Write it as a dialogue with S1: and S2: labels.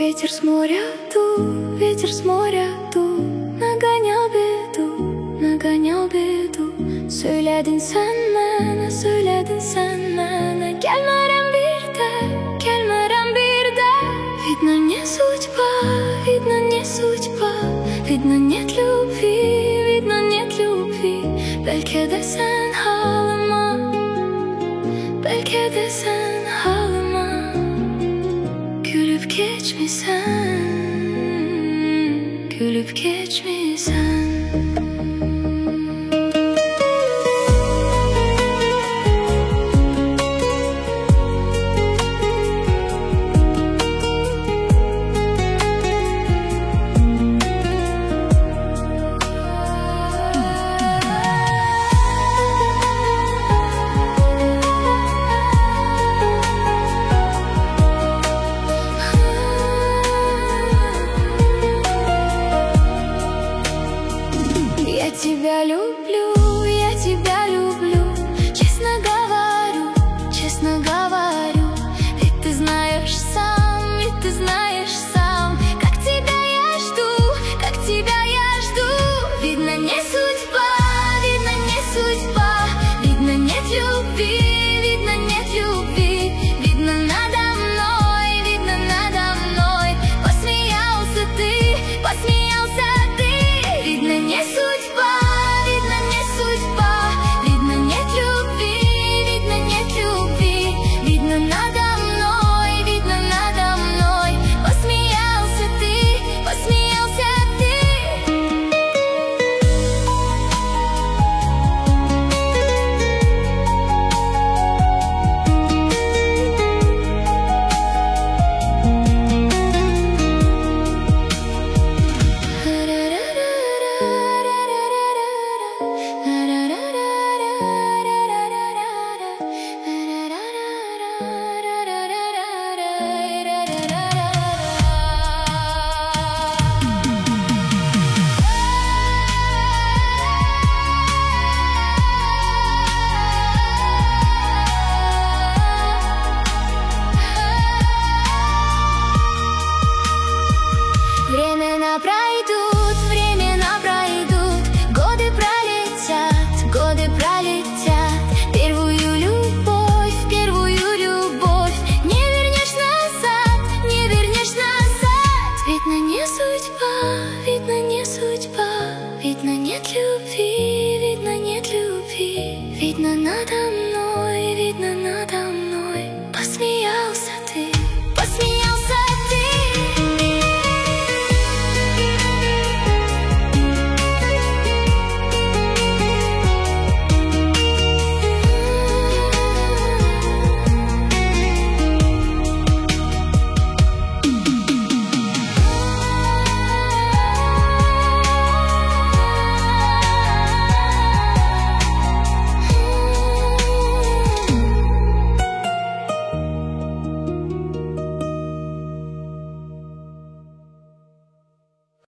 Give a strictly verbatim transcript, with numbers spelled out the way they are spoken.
S1: Ветер с моря дул, ветер с моря dul, naganyal bedu, naganyal bedu. Söyledin sen bana, söyledin sen bana. Gelmeden bir de, gelmeden bir de. Видно не судьба, видно не судьба. Видно нет любви, видно нет любви. Belki de sen halıma, belki de sen halıma. Gülüp geçmişsen, gülüp geçmişsen. Я тебя люблю, я тебя люблю. Честно говорю, честно говорю. Ведь ты знаешь сам, ведь ты знаешь сам. Как тебя я жду, как тебя я жду. Видно не судьба, видно не судьба. Видно нет любви, видно нет любви. Видно надо мной, видно надо мной. Посмеялся ты, посмеялся ты. Видно не судьба, видно не судьба. Видно нет любви, видно нет любви. Видно надо мной, видно надо мной. Посмеялся ты, посмеялся ты. Времена пройдут, времена пройдут, годы пролетят, годы пролетят. Первую любовь, первую любовь не вернешь назад, не вернешь назад. Видно не судьба, видно не судьба. Видно нет любви, видно нет любви. Видно надо мной.